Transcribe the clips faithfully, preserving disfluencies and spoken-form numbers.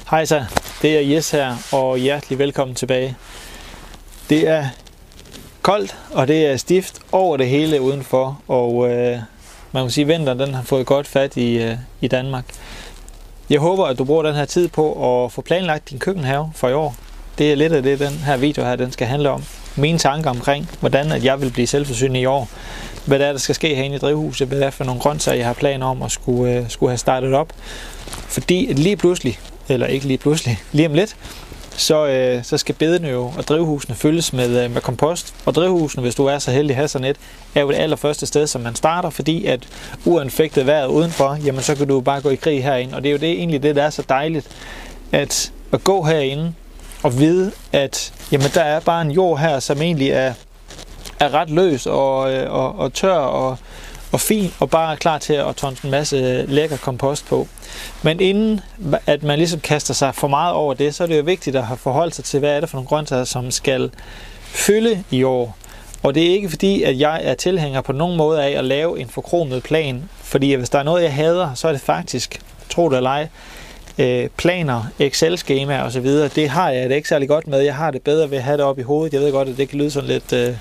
Hej så, det er Jes her, og hjertelig velkommen tilbage. Det er koldt, og det er stift over det hele udenfor, og øh, man må sige, at vinteren den har fået godt fat i, øh, i Danmark. Jeg håber, at du bruger den her tid på at få planlagt din køkkenhave for i år. Det er lidt af det, den her video her den skal handle om. Mine tanker omkring, hvordan at jeg vil blive selvforsynende i år. Hvad der er, der skal ske herinde i drivhuset. Hvad det er for nogle grøntsager, jeg har planer om at skulle, øh, skulle have startet op. Fordi lige pludselig, eller ikke lige pludselig, lige om lidt, så, øh, så skal bedene jo og drivhusene fyldes med, øh, med kompost. Og drivhusene, hvis du er så heldig at have sådan et, er jo det allerførste sted, som man starter, fordi at uanfægtet vejret udenfor, jamen så kan du bare gå i krig herinde. Og det er jo det, egentlig det, der er så dejligt, at, at gå herinde og vide, at jamen, der er bare en jord her, som egentlig er, er ret løs og, og, og tør og, og fin, og bare klar til at tonse en masse lækker kompost på. Men inden at man ligesom kaster sig for meget over det, så er det jo vigtigt at have forholdt sig til, hvad er det for nogle grøntsager, som skal fylde i år. Og det er ikke fordi, at jeg er tilhænger på nogen måde af at lave en forkromet plan, fordi hvis der er noget, jeg hader, så er det faktisk, tro det eller ej, planer, Excel-skemaer osv. Det har jeg det ikke særlig godt med. Jeg har det bedre ved at have det op i hovedet. Jeg ved godt, at det kan lyde sådan lidt, øh,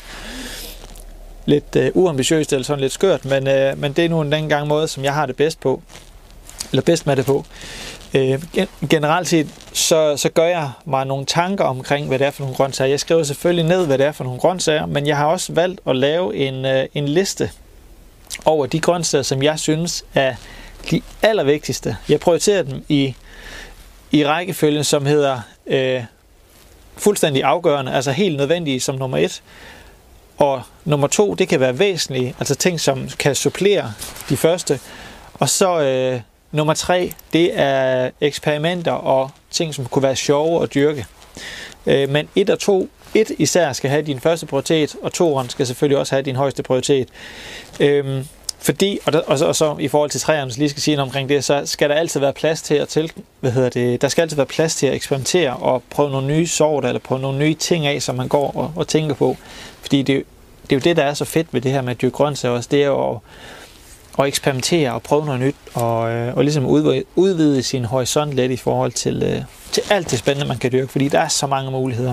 lidt øh, uambitiøst eller sådan lidt skørt, men, øh, men det er nu en den gang måde, som jeg har det bedst på. Eller bedst med det på. Øh, generelt set, så, så gør jeg mig nogle tanker omkring, hvad det er for nogle grøntsager. Jeg skriver selvfølgelig ned, hvad det er for nogle grøntsager, men jeg har også valgt at lave en, øh, en liste over de grøntsager, som jeg synes er de allervigtigste. Jeg prioriterer dem i, i rækkefølgen, som hedder øh, fuldstændig afgørende, altså helt nødvendige som nummer et. Og nummer to, det kan være væsentlige, altså ting, som kan supplere de første. Og så øh, nummer tre, det er eksperimenter og ting, som kunne være sjove at dyrke. Øh, men et og to, et især skal have din første prioritet, og toeren skal selvfølgelig også have din højeste prioritet. Øh, Fordi, og, der, og, så, og så i forhold til træerne, hvis lige skal sige noget omkring det, så skal der altid være plads til at til, hvad hedder det, der skal altid være plads til at eksperimentere og prøve nogle nye sorter, eller prøve nogle nye ting af, som man går og, og tænker på. Fordi det, det er jo det, der er så fedt ved det her med at dyrke grøntsager også, det er jo at, at eksperimentere og prøve noget nyt, og, og ligesom udvide, udvide sin horisont lidt i forhold til, til alt det spændende, man kan dyrke, fordi der er så mange muligheder.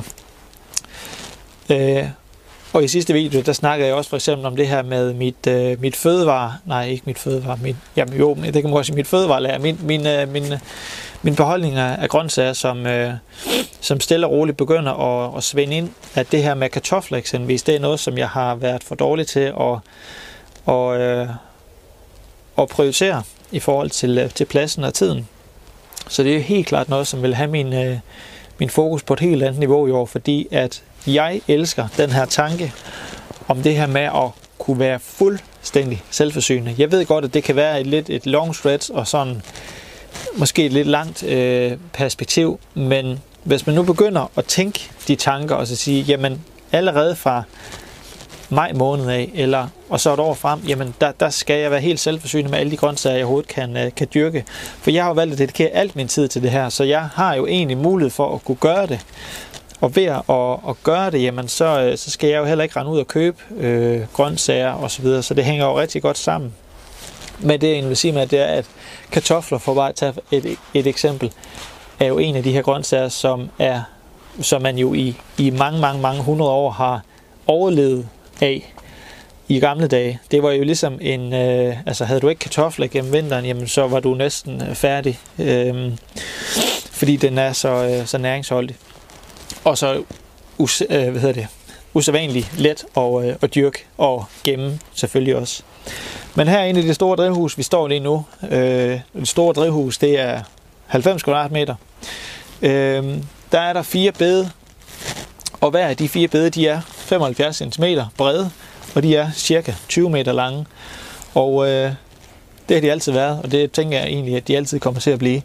Øh, Og i sidste video, der snakkede jeg også for eksempel om det her med mit, øh, mit fødevare, nej ikke mit fødevare, mit, jamen jo, det kan man også sige, mit fødevarelager, min, min, øh, min, min beholdning af grøntsager, som, øh, som stille og roligt begynder at, at svinde ind, at det her med kartofler eksempelvis, det er noget, som jeg har været for dårlig til at, og, øh, at prioritere i forhold til, til pladsen og tiden. Så det er helt klart noget, som vil have min, øh, min fokus på et helt andet niveau i år, fordi at jeg elsker den her tanke om det her med at kunne være fuldstændig selvforsynende. Jeg ved godt, at det kan være et lidt et long stretch og sådan måske et lidt langt øh, perspektiv, men hvis man nu begynder at tænke de tanker og så sige, jamen allerede fra maj måned af, eller og så et år frem, jamen der, der skal jeg være helt selvforsynende med alle de grøntsager, jeg overhovedet kan, øh, kan dyrke. For jeg har jo valgt at dedikere alt min tid til det her, så jeg har jo egentlig mulighed for at kunne gøre det. Og ved at, at gøre det, jamen så, så skal jeg jo heller ikke rende ud og købe øh, grøntsager og så videre, så det hænger jo rigtig godt sammen. Men det jeg vil sige med, det er, at kartofler, for bare at tage et, et eksempel, er jo en af de her grøntsager, som, er, som man jo i, i mange, mange, mange hundrede år har overlevet af i gamle dage. Det var jo ligesom en, øh, altså havde du ikke kartofler gennem vinteren, jamen så var du næsten færdig, øh, fordi den er så, øh, så næringsholdig. Og så us, øh, hvad hedder det, usædvanligt let at, øh, at dyrke og gemme selvfølgelig også. Men herinde i det store drivhus, vi står lige nu, øh, det store drivhus, det er halvfems kvadratmeter. Øh, der er der fire bede, og hver af de fire bede, de er femoghalvfjerds centimeter brede, og de er cirka tyve meter lange. Og øh, det har de altid været, og det tænker jeg egentlig, at de altid kommer til at blive.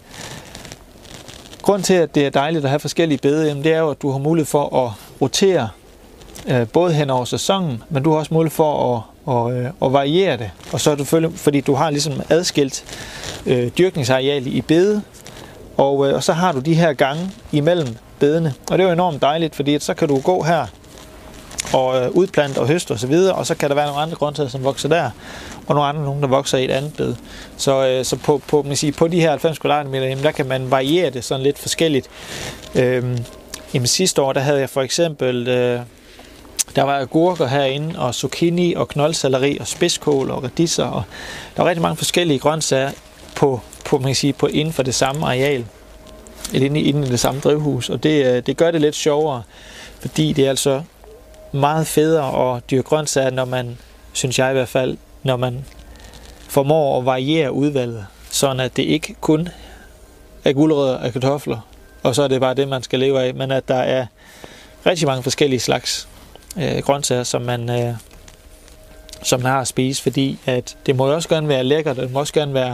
Grunden til, at det er dejligt at have forskellige bede, det er jo, at du har mulighed for at rotere øh, både hen over sæsonen, men du har også mulighed for at, og, øh, at variere det. Og så er du, fordi du har ligesom adskilt øh, dyrkningsareal i bede, og, øh, og så har du de her gange imellem bedene. Og det er jo enormt dejligt, fordi så kan du gå her og øh, udplante og høste osv., og, og så kan der være nogle andre grøntsager, som vokser der, og nogle andre, nogle, der vokser i et andet bed. Så, øh, så på, på, man siger, på de her halvfems kvadratmeter, jamen, der kan man variere det sådan lidt forskelligt. Øhm, jamen, sidste år, der havde jeg for eksempel, øh, der var agurker herinde, og zucchini, og knoldselleri, og spidskål, og radiser, og der var rigtig mange forskellige grøntsager på, på, man kan sige, på inden for det samme areal, eller inde i, inde i det samme drivhus, og det, det gør det lidt sjovere, fordi det er altså meget federe at dyrke grøntsager, når man, synes jeg i hvert fald, når man formår at variere udvalget, sådan at det ikke kun er gulerødder og kartofler, og så er det bare det, man skal leve af, men at der er rigtig mange forskellige slags øh, grøntsager, som man, øh, som man har at spise, fordi at det må jo også gerne være lækkert, og det må også gerne være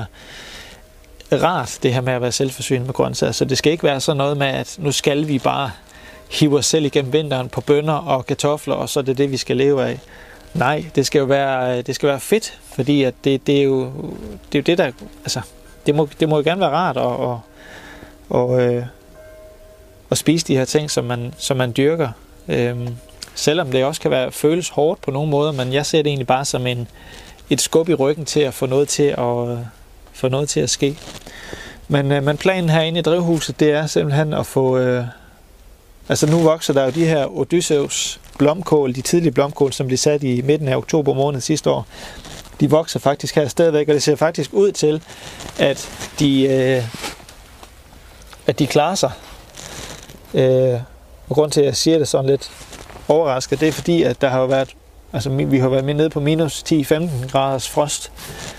rart, det her med at være selvforsynet med grøntsager, så det skal ikke være sådan noget med, at nu skal vi bare hive os selv igennem vinteren på bønner og kartofler, og så er det det, vi skal leve af. Nej, det skal jo være, det skal være fedt, fordi at det, det, er jo, det er jo det, der, altså, det må, det må jo gerne være rart at, og, og, øh, at spise de her ting, som man, som man dyrker. Øhm, selvom det også kan være, føles hårdt på nogle måder, men jeg ser det egentlig bare som en, et skub i ryggen til at få noget til at, få noget til at ske. Men, øh, men planen herinde i drivhuset, det er simpelthen at få, øh, altså nu vokser der jo de her Odysseus blomkål, de tidlige blomkål, som blev sat i midten af oktober måned sidste år. De vokser faktisk her stadigvæk, og det ser faktisk ud til, at de, øh, at de klarer sig. Øh, og grund til, at jeg siger det sådan lidt overrasket, det er fordi, at der har jo været, altså vi har været med nede på minus ti til femten graders frost.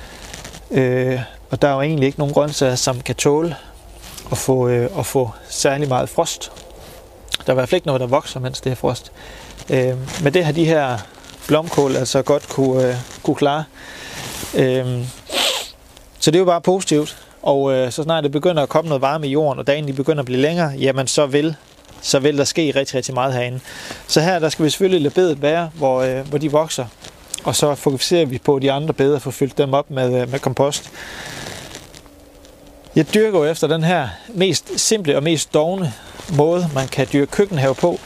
Øh, og der er jo egentlig ikke nogen grøntsager, som kan tåle at få, øh, at få særlig meget frost. Der er i hvert fald ikke noget, der vokser, mens det er frost. Øh, men det har de her blomkål altså godt kunne, øh, kunne klare. Øh, så det er jo bare positivt. Og øh, så snart det begynder at komme noget varme i jorden, og dagen de begynder at blive længere, jamen så vil, så vil der ske rigtig, rigtig meget herinde. Så her der skal vi selvfølgelig lade bedet være, hvor, øh, hvor de vokser. Og så fokuserer vi på de andre beder, for at fylde dem op med, med kompost. Jeg dyrker jo efter den her mest simple og mest dovne måde, man kan dyrke køkkenhave på.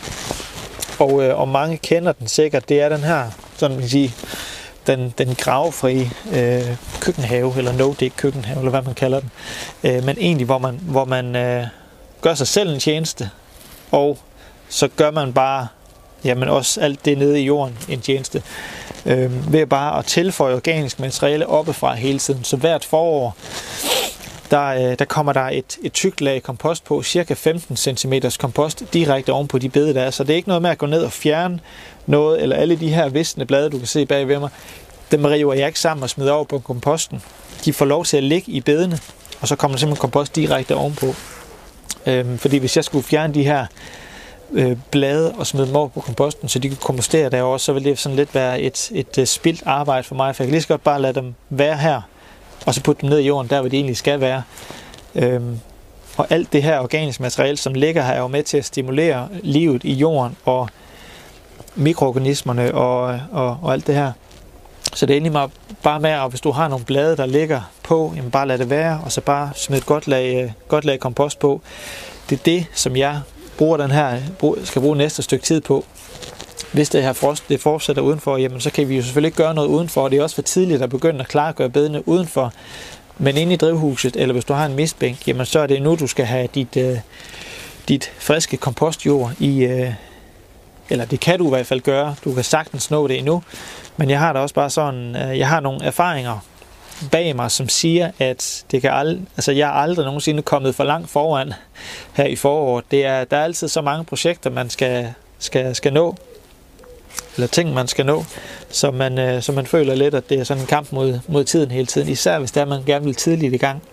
Og, øh, og mange kender den sikkert. Det er den her, sådan man kan sige, den, den gravfri øh, køkkenhave, eller no-dig køkkenhave, eller hvad man kalder den. Øh, men egentlig, hvor man, hvor man øh, gør sig selv en tjeneste, og så gør man bare, jamen også alt det nede i jorden en tjeneste. Øh, ved bare at tilføje organisk materiale oppefra hele tiden. Så hvert forår, der, øh, der kommer der et, et tykt lag kompost på, cirka femten centimeter kompost, direkte oven på de bede, der er. Så det er ikke noget med at gå ned og fjerne noget, eller alle de her visne blade, du kan se bag ved mig, dem river jeg ikke sammen og smider over på komposten. De får lov til at ligge i bedene, og så kommer der simpelthen kompost direkte ovenpå. Øh, fordi hvis jeg skulle fjerne de her øh, blade og smide dem over på komposten, så de kan kompostere derovre, så vil det sådan lidt være et, et, et spildt arbejde for mig, for jeg kan lige så godt bare lade dem være her, og så putte dem ned i jorden, der hvor de egentlig skal være. Øhm, og alt det her organiske materiale, som ligger her, er jo med til at stimulere livet i jorden, og mikroorganismerne, og, og, og alt det her. Så det er egentlig bare med, at hvis du har nogle blade, der ligger på, jamen bare lad det være, og så bare smid et godt lag, godt lag kompost på. Det er det, som jeg bruger den her, skal bruge næste stykke tid på. Hvis det her frost det fortsætter udenfor, jamen så kan vi jo selvfølgelig ikke gøre noget udenfor. Det er også for tidligt at begynde at klargøre bedene udenfor. Men inde i drivhuset, eller hvis du har en mistbænk, jamen så er det nu, du skal have dit, øh, dit friske kompostjord i, øh, eller det kan du i hvert fald gøre. Du kan sagtens nå det endnu. Men jeg har da også bare sådan, øh, jeg har nogle erfaringer bag mig, som siger, at det kan ald- altså jeg er aldrig nogensinde kommet for langt foran her i foråret. Det er, der er altid så mange projekter, man skal, skal, skal nå, eller ting, man skal nå, så man, øh, så man føler lidt, at det er sådan en kamp mod, mod tiden hele tiden, især hvis der man gerne vil tidligt i gang.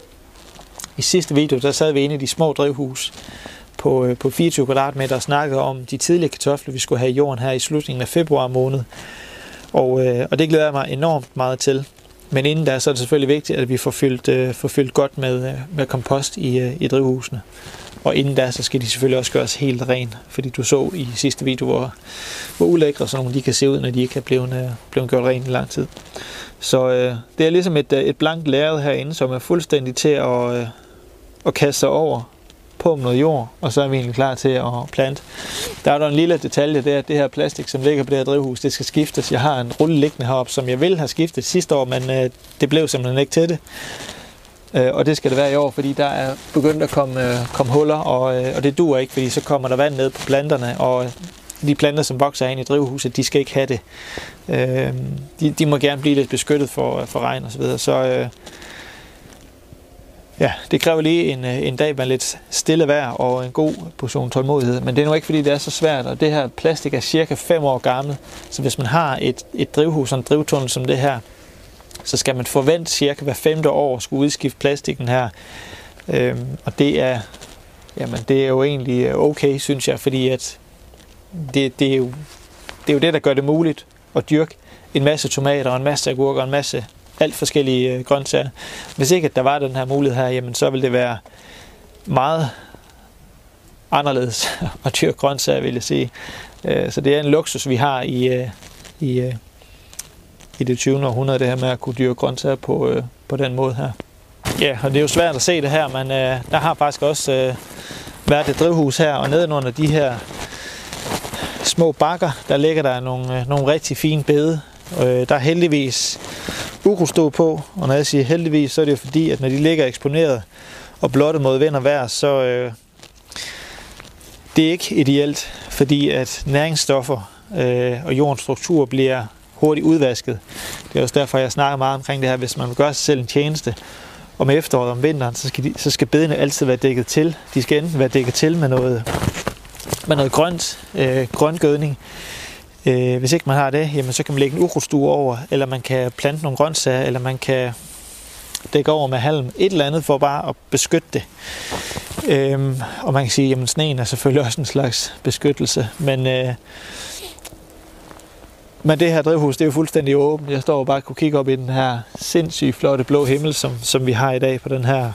I sidste video, der sad vi inde i de små drivhus på, øh, på fireogtyve kvadratmeter og snakkede om de tidlige kartofler, vi skulle have i jorden her i slutningen af februar måned. Og, øh, og det glæder jeg mig enormt meget til. Men inden da, så er det selvfølgelig vigtigt, at vi får fyldt, øh, får fyldt godt med, øh, med kompost i, øh, i drivhusene. Og inden da, så skal de selvfølgelig også gøres helt ren, fordi du så i sidste video, hvor, hvor ulækre sådan nogle de kan se ud, når de ikke er blevet, øh, blevet gjort ren i lang tid. Så øh, det er ligesom et, et blankt lærred herinde, som er fuldstændig til at, øh, at kaste sig over på med noget jord, og så er vi egentlig klar til at plante. Der er der en lille detalje, det er, at det her plastik, som ligger på det her drivhus, det skal skiftes. Jeg har en rulle liggende heroppe, som jeg ville have skiftet sidste år, men øh, det blev simpelthen ikke til det. Øh, og det skal det være i år, fordi der er begyndt at komme, øh, komme huller, og, øh, og det duer ikke, fordi så kommer der vand ned på planterne, og de planter, som vokser ind i drivhuset, de skal ikke have det. Øh, de, de må gerne blive lidt beskyttet for, for regn og så videre. Så øh, ja, det kræver lige en, en dag med lidt stille vejr og en god portion tålmodighed. Men det er nu ikke, fordi det er så svært, og det her plastik er cirka fem år gammel. Så hvis man har et, et drivhus og en drivtunnel som det her, så skal man forvente cirka hver femte år at skulle udskifte plastikken her. Øhm, og det er, jamen, det er jo egentlig okay, synes jeg, fordi at det, det, er jo, det er jo det, der gør det muligt at dyrke en masse tomater og en masse agurker og en masse alt forskellige øh, grøntsager. Hvis ikke at der var den her mulighed her, jamen så ville det være meget anderledes at dyrke grøntsager, vil jeg sige. Øh, så det er en luksus, vi har i, øh, i, øh, i det tyvende århundrede, det her med at kunne dyrke grøntsager på, øh, på den måde her. Ja, og det er jo svært at se det her, men øh, der har faktisk også øh, været et drivhus her, og nedenunder de her små bakker, der ligger der nogle, øh, nogle rigtig fine bede. Øh, der er heldigvis ukrudtstøv på, og når jeg siger heldigvis, så er det jo fordi, at når de ligger eksponeret og blotte mod vind og vejr, så øh, det er ikke ideelt, fordi at næringsstoffer øh, og jordens struktur bliver hurtigt udvasket. Det er også derfor, jeg snakker meget omkring det her, hvis man vil gøre sig selv en tjeneste om efteråret og om vinteren, så skal, de, så skal bedene altid være dækket til. De skal enten være dækket til med noget, med noget grønt, øh, grøngødning. Øh, hvis ikke man har det, jamen, så kan man lægge en ukrudtstue over, eller man kan plante nogle grøntsager, eller man kan dække over med halm, et eller andet for bare at beskytte det. Øh, og man kan sige, at sneen er selvfølgelig også en slags beskyttelse, men, øh, men det her drivhus, det er jo fuldstændig åbent. Jeg står og bare kunne kigge op i den her sindssygt flotte blå himmel, som, som vi har i dag på den her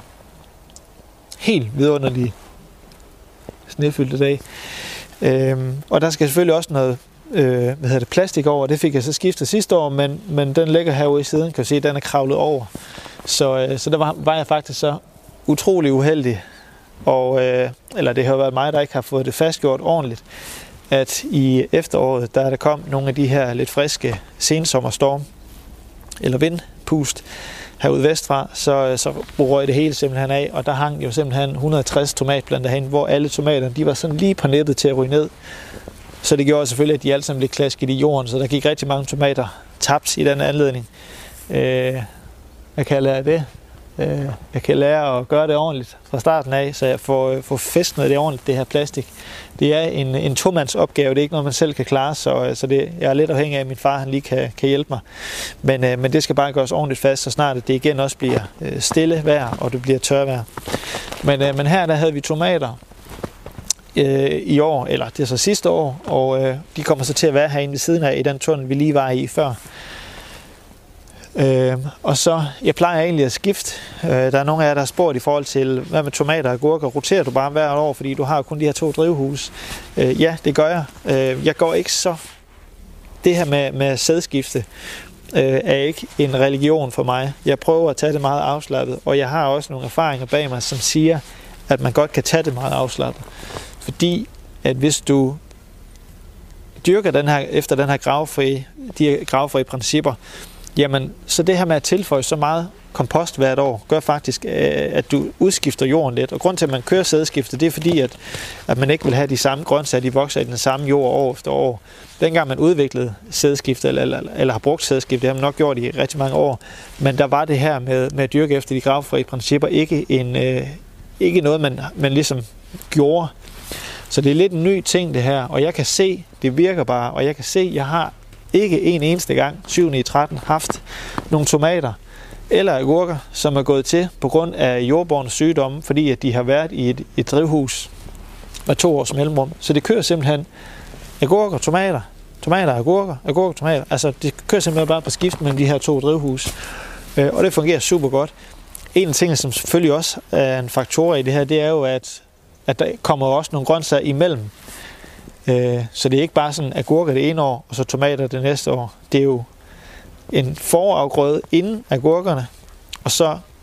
helt vidunderlige snefyldte dag. Øhm, og der skal selvfølgelig også noget øh, hvad hedder det, plastik over. Det fik jeg så skiftet sidste år, men, men den ligger herude i siden, kan du se, den er kravlet over. Så, øh, så der var, var jeg faktisk så utrolig uheldig, og, øh, eller det har været mig, der ikke har fået det fastgjort ordentligt, at i efteråret, der der kom nogle af de her lidt friske sensommerstorm, eller vindpust, herude vestfra, så, så røg det hele simpelthen af, og der hang jo simpelthen et hundrede og tres tomatplanter hen, hvor alle tomaterne, de var sådan lige på nettet til at ryge ned. Så det gjorde selvfølgelig, at de alle sammen blev klasket i jorden, så der gik rigtig mange tomater tabt i den anledning. Øh, jeg kan lære det. Øh, jeg kan lære at gøre det ordentligt fra starten af, så jeg får, får fæstnet det ordentligt, det her plastik. Det er en, en tomands opgave, det er ikke noget, man selv kan klare, så, så det, jeg er lidt afhængig af, at min far han lige kan, kan hjælpe mig. Men, øh, men det skal bare gøres ordentligt fast, så snart det igen også bliver øh, stille vejr, og det bliver tørvejr. Men, øh, men her der havde vi tomater øh, i år, eller det er så sidste år, og øh, de kommer så til at være herinde ved siden af i den tunnel, vi lige var i før. Øh, og så, jeg plejer egentlig at skifte. Øh, der er nogle af jer, der har spurgt i forhold til, hvad med tomater og agurker, roterer du bare hver år, fordi du har kun de her to drivhus? Øh, ja, det gør jeg. Øh, jeg går ikke så... Det her med, med sædskifte øh, er ikke en religion for mig. Jeg prøver at tage det meget afslappet, og jeg har også nogle erfaringer bag mig, som siger, at man godt kan tage det meget afslappet. Fordi, at hvis du dyrker den her, efter den her gravfri, de her gravfri principper, jamen, så det her med at tilføje så meget kompost hvert år, gør faktisk, at du udskifter jorden lidt. Og grund til, at man kører sædskifte, det er fordi, at, at man ikke vil have de samme grøntsager, de vokser i den samme jord år efter år. Dengang man udviklede sædskifte, eller, eller, eller har brugt sædskifte, det har man nok gjort i rigtig mange år, men der var det her med, med at dyrke efter de gravfri principper ikke, en, øh, ikke noget, man, man ligesom gjorde. Så det er lidt en ny ting, det her, og jeg kan se, det virker bare, og jeg kan se, jeg har ikke en eneste gang, syvende i tretten, haft nogle tomater eller agurker, som er gået til på grund af jordbårne sygdomme, fordi at de har været i et, et drivhus med to års mellemrum. Så det kører simpelthen agurker, tomater, tomater, agurker, agurker, tomater. Altså det kører simpelthen bare på skift mellem de her to drivhus. Øh, og det fungerer super godt. En af tingene, som selvfølgelig også er en faktor i det her, det er jo, at, at der kommer også nogle grøntsager imellem. Så det er ikke bare sådan agurker det ene år, og så tomater det næste år. Det er jo en forafgrøde inden agurkerne, og så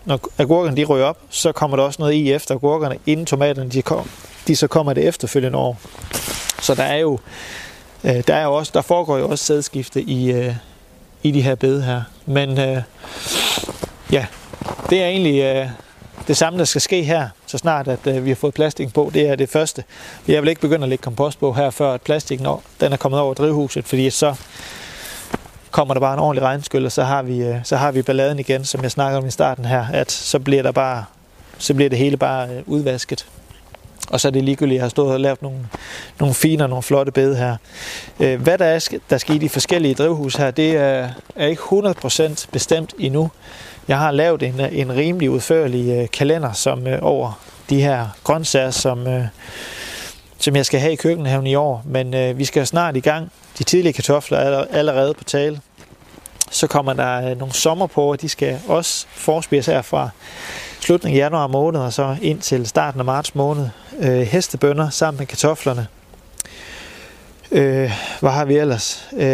når agurkerne de ryger op, så kommer der også noget i efter agurkerne, inden tomaterne de, kom, de så kommer det efterfølgende år. Så der er jo, øh, der er jo også, der foregår jo også sædskifte i, øh, i de her bede her. Men øh, ja, det er egentlig øh, det samme, der skal ske her, så snart at øh, vi har fået plastikken på. Det er det første. Jeg vil ikke begynde at lægge kompost på her, før at plastikken den er kommet over drivhuset, fordi så kommer der bare en ordentlig regnskyld, og så har vi, øh, så har vi balladen igen, som jeg snakkede om i starten her, at så bliver, der bare, så bliver det hele bare øh, udvasket. Og så er det ligegyldigt, at jeg har stået og lavet nogle, nogle fine og nogle flotte bede her. Øh, hvad der er, der skal i de forskellige drivhus her, det er, er ikke hundrede procent bestemt endnu. Jeg har lavet en, en rimelig udførlig øh, kalender som øh, over de her grøntsager, som, øh, som jeg skal have i køkkenhaven i år. Men øh, vi skal snart i gang. De tidlige kartofler er allerede på tale. Så kommer der øh, nogle sommer på, og de skal også forspires her fra slutningen af januar måned og så ind til starten af marts måned. Øh, hestebønner sammen med kartoflerne. Øh, hvad har vi ellers? Øh,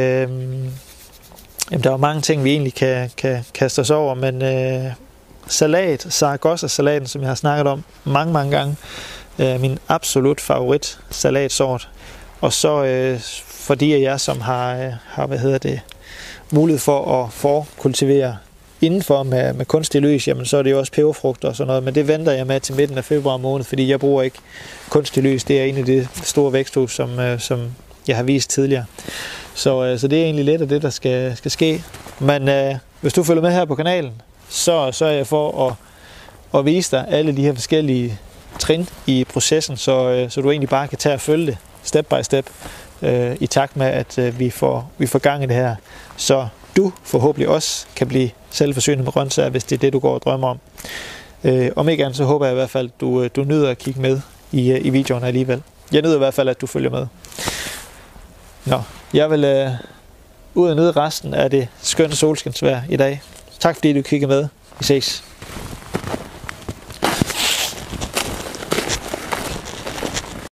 jamen, der er mange ting, vi egentlig kan, kan kaste os over, men øh, salat, Zaragoza-salaten, som jeg har snakket om mange, mange gange, øh, min absolut favorit salatsort. Og så øh, fordi af jer, som har, øh, har hvad hedder det, mulighed for at forkultivere indenfor med, med kunstig lys, jamen så er det jo også peberfrugter og sådan noget, men det venter jeg med til midten af februar måned, fordi jeg bruger ikke kunstig lys. Det er en af de store væksthus, som, øh, som jeg har vist tidligere. Så, øh, så det er egentlig lidt af det, der skal, skal ske. Men øh, hvis du følger med her på kanalen, så sørger jeg for at, at vise dig alle de her forskellige trin i processen, så, øh, så du egentlig bare kan tage og følge det step by step, øh, i takt med, at øh, vi, får, vi får gang i det her. Så du forhåbentlig også kan blive selvforsynet med grøntsager, hvis det er det, du går og drømmer om. Øh, om ikke andet, så håber jeg i hvert fald, at du, du nyder at kigge med i, i videoen alligevel. Jeg nyder i hvert fald, at du følger med. Nå, jeg vil øh, ud og nyde resten af det skønne solskinsvejr i dag. Tak fordi du kiggede med. Vi ses.